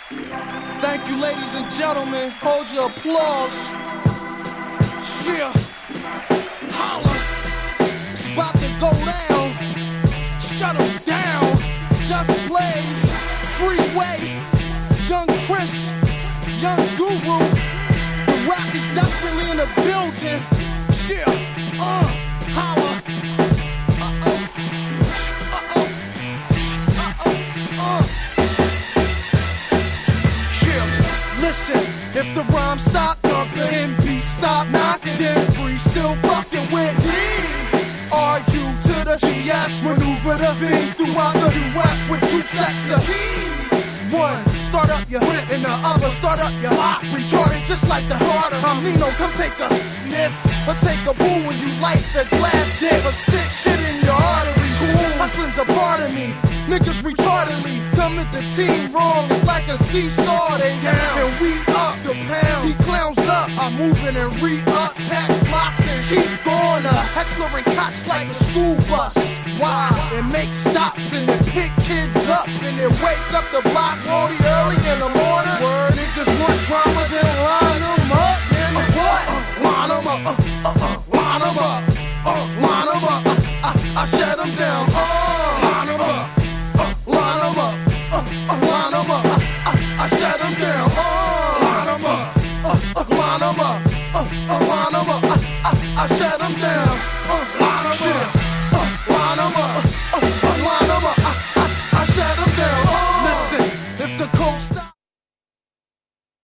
Thank you, ladies and gentlemen. Hold your applause. Yeah. Holla. It's about to go down. Shut them down. Just Blaze. Freeway. Young Chris. Young Guru. The Rock is definitely in the building. Yeah. Holla. Listen, if the rhyme stop thumping and beat stop knocking, then free still fucking with me. R-U to the GS, maneuver the V throughout the US with two sets of keys. One, start up your hip, and the other, start up your lock. Retarded just like the harder. I'm Nino, come take a sniff, or take a boo when you light the glass dip, or stick shit in your artery. Hustling's a part of me. Niggas retardedly come at the team wrong. It's like a seesaw, they down and we up the pound. He clowns up, I'm moving and re-attack blocks and keep going. Heckler and Koch like a school bus. Why? It makes stops and it pick kids up and it wake up the block early in the morning. Word, niggas want drama, then line them up. Then what? Line them up, line them up, line them up. I shut them down. Line them up. Line them up, line them up, I shut them down. Line them up, line them up, line them up, I shut them down.